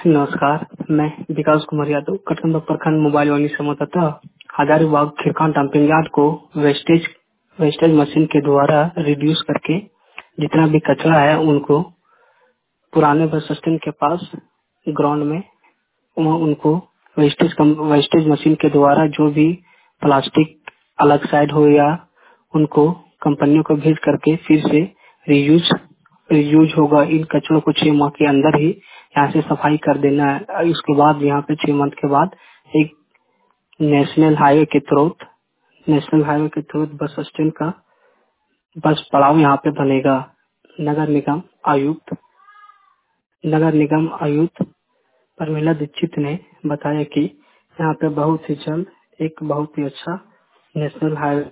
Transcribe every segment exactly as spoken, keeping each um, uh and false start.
नमस्कार, मैं विकास कुमार यादव कटकंदा प्रखंड मोबाइल वाली संवाददाता हजारीबाग खिरकान डंपिंग यार्ड को वेस्टेज वेस्टेज मशीन के द्वारा रिड्यूस करके जितना भी कचरा है उनको पुराने बस स्टैंड के पास ग्राउंड में वहाँ उनको वेस्टेज कम वेस्टेज मशीन के द्वारा जो भी प्लास्टिक अलग साइड हो या उनको कंपनियों को भेज करके फिर से रीयूज रीयूज होगा। इन कचरों को छह माह के अंदर ही यहाँ से सफाई कर देना है। उसके बाद यहाँ पे छह मंथ के बाद एक नेशनल हाईवे के थ्रू नेशनल हाईवे के थ्रू बस स्टैंड का बस पड़ाव यहाँ पे बनेगा। नगर निगम आयुक्त नगर निगम आयुक्त परमिला दीक्षित ने बताया कि यहाँ पे बहुत ही जल्द एक बहुत ही अच्छा नेशनल हाईवे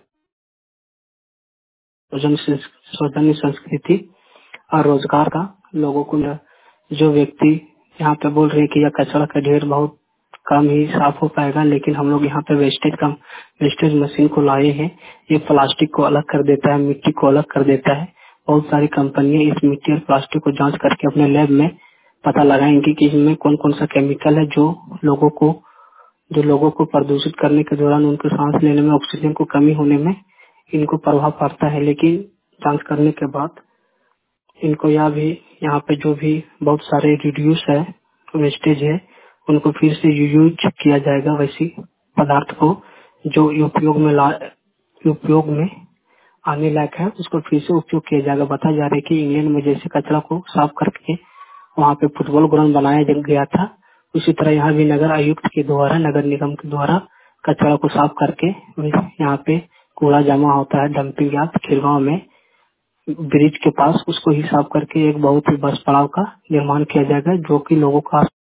सौजन्य संस्कृति और रोजगार का लोगों को न- जो व्यक्ति यहाँ पे बोल रहे हैं कि यह कचरा का ढेर बहुत कम ही साफ हो पाएगा, लेकिन हम लोग यहाँ पे वेस्टेज कम वेस्टेज मशीन को लाए हैं। ये प्लास्टिक को अलग कर देता है, मिट्टी को अलग कर देता है। बहुत सारी कंपनियां इस मिट्टी और प्लास्टिक को जांच करके अपने लैब में पता लगाएंगी कि इसमें कौन कौन सा केमिकल है जो लोगों को जो लोगों को प्रदूषित करने के दौरान उनके सांस लेने में ऑक्सीजन को कमी होने में इनको प्रभाव पड़ता है। लेकिन जांच करने के बाद इनको यहाँ भी यहाँ पे जो भी बहुत सारे रिड्यूस है वेस्टेज है उनको फिर से यूज किया जाएगा। वैसी पदार्थ को जो उपयोग में ला उपयोग में आने लायक है उसको फिर से उपयोग किया जाएगा। बताया जा रहा है कि इंग्लैंड में जैसे कचरा को साफ करके वहाँ पे फुटबॉल ग्राउंड बनाया जा- गया था, उसी तरह यहाँ भी नगर आयुक्त के द्वारा नगर निगम के द्वारा कचरा को साफ करके यहाँ पे कूड़ा जमा होता है डंपिंग यार्ड खिरगांव में ब्रिज के पास, उसको ही साफ करके एक बहुत ही बस पड़ाव का निर्माण किया जाएगा जो कि लोगों का